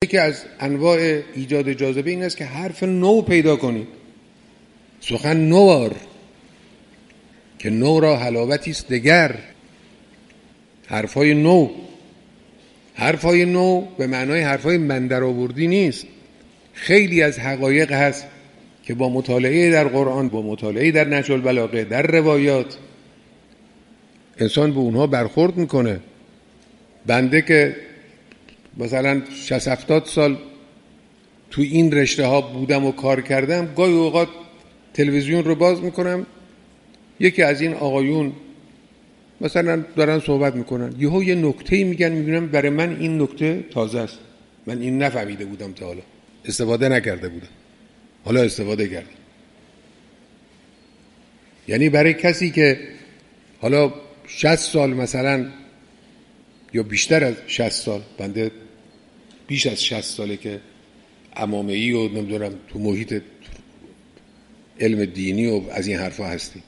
یکی از انواع ایجاد جاذبه این است که حرف نو پیدا کنید، سخن نوار که نو را حلاوتی است دگر. حرفای نو به معنای حرفای من درآوردی نیست. خیلی از حقایق هست که با مطالعه در قرآن، با مطالعه در نهج البلاغه، در روایات انسان به اونها برخورد میکنه. بنده که مثلا 60-70 سال تو این رشته ها بودم و کار کردم، گاهی اوقات تلویزیون رو باز میکنم، یکی از این آقایون مثلا دارن صحبت میکنن، یهو یه نکته‌ای میگن، میبینم برای من این نکته تازه است، من این نفهمیده بودم تا حالا، استفاده نکرده بودم، حالا استفاده کردم. یعنی برای کسی که حالا 60 سال مثلا یا بیشتر از 60 سال، بنده بیش از 60 ساله که امامه‌ای و نمیدونم تو محیط علم دینی و از این حرفا هستی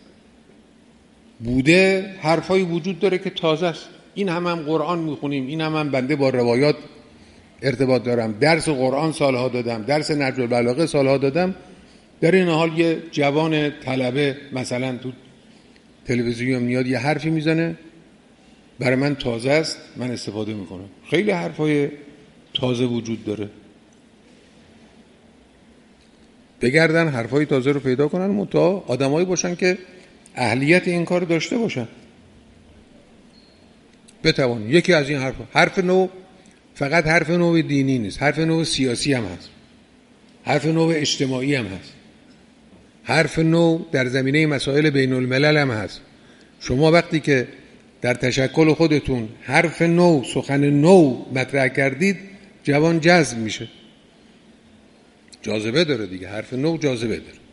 بوده، حرفایی وجود داره که تازه است. این هم قرآن میخونیم، این هم بنده با روایات ارتباط دارم، درس قرآن سالها دادم، درس نهج البلاغه سالها دادم. در این حال یه جوان طلبه مثلا تو تلویزیون میاد یه حرفی میزنه، برای من تازه است، من استفاده میکنم. خیلی حرفای تازه وجود داره. بگردن حرفای تازه رو پیدا کنن، منتها آدمایی باشن که اهلیت این کار داشته باشن. بتوان یکی از این حرف نو فقط حرف نو دینی نیست، حرف نو سیاسی هم هست، حرف نو اجتماعی هم هست، حرف نو در زمینه مسائل بین الملل هم هست. شما وقتی که در تشکل خودتون حرف نو، سخن نو مطرح کردید، جوان جذب میشه، جاذبه داره دیگه، حرف نو جاذبه داره.